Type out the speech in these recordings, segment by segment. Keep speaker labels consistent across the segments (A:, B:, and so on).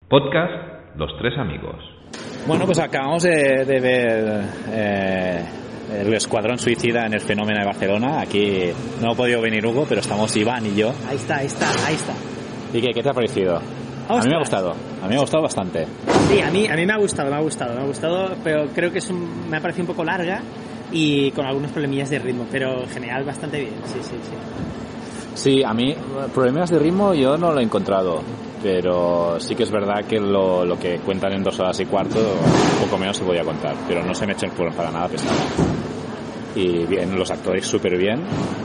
A: Podcast Los Tres Amigos.
B: Bueno, pues acabamos de ver el Escuadrón Suicida en el Fenómeno de Barcelona. Aquí no ha podido venir Hugo, pero estamos Iván y yo.
C: Ahí está.
B: ¿Y qué te ha parecido? A mí me ha gustado bastante.
C: Sí, a mí me ha gustado, pero creo que me ha parecido un poco larga y con algunos problemillas de ritmo, pero en general bastante bien, sí.
B: Sí, a mí problemas de ritmo yo no lo he encontrado, pero sí que es verdad que lo que cuentan en 2 horas y cuarto, un poco menos se podía contar, pero no se me ha hecho para nada pesado. Y bien, los actores súper bien.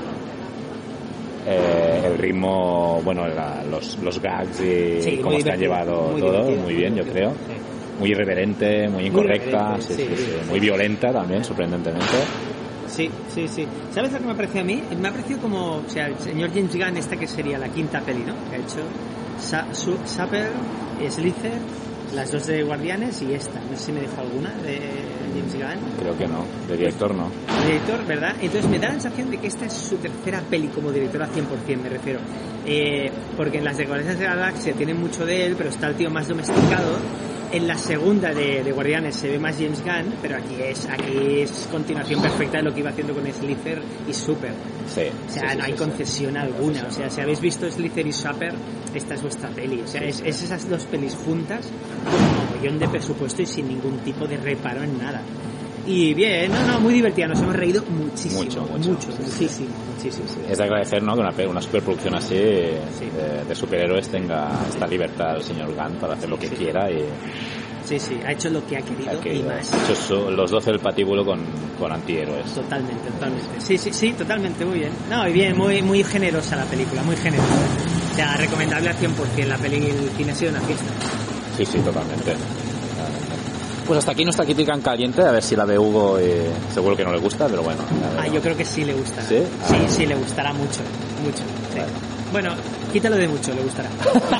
B: El ritmo, bueno, los gags y
C: sí,
B: cómo está llevado todo, muy bien, yo creo. Sí. Muy irreverente, muy incorrecta, sí. Muy violenta también, sorprendentemente.
C: Sí. ¿Sabes lo que me ha parecido a mí? Me ha parecido como, o sea, el señor James Gunn, esta que sería la quinta peli, ¿no? Que ha hecho Supper, Slither, las 2 de Guardianes y esta. No sé si me dejo alguna de James Gunn.
B: Creo que no, de director no.
C: De director, ¿verdad? Entonces me da la sensación de que esta es su tercera peli como director al 100%, me refiero. Porque en las de Guardianes de la Galaxia tienen mucho de él, pero está el tío más domesticado. En la segunda de Guardianes se ve más James Gunn, pero aquí es continuación perfecta de lo que iba haciendo con Slither y Super.
B: Sí.
C: O sea, no hay concesión alguna. O sea, si habéis visto Slither y Super, esta es vuestra peli. O sea, es esas 2 pelis juntas con un mogollón de presupuesto y sin ningún tipo de reparo en nada. Y bien, muy divertida, nos hemos reído muchísimo. Muchísimo.
B: Es de agradecer, ¿no?, que una superproducción así de superhéroes tenga esta libertad al señor Gunn para hacer lo que quiera y...
C: Sí, ha hecho lo que ha querido y más.
B: Ha hecho los 12 del patíbulo con antihéroes.
C: Totalmente. Sí, totalmente, muy bien. No, y bien, muy generosa la película, muy generosa. O sea, recomendable al 100%, la peli, el cine ha sido una fiesta.
B: Sí, totalmente. Pues hasta aquí nuestra crítica en caliente, a ver si la ve Hugo, seguro que no le gusta, pero bueno.
C: Yo creo que sí le gustará.
B: ¿Sí?
C: Sí, le gustará mucho. Sí. Bueno, quítalo de mucho, le gustará.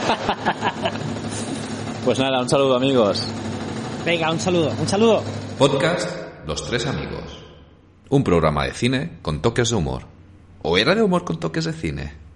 B: Pues nada, un saludo, amigos.
C: Venga, un saludo.
A: Podcast Los Tres Amigos. Un programa de cine con toques de humor. ¿O era de humor con toques de cine?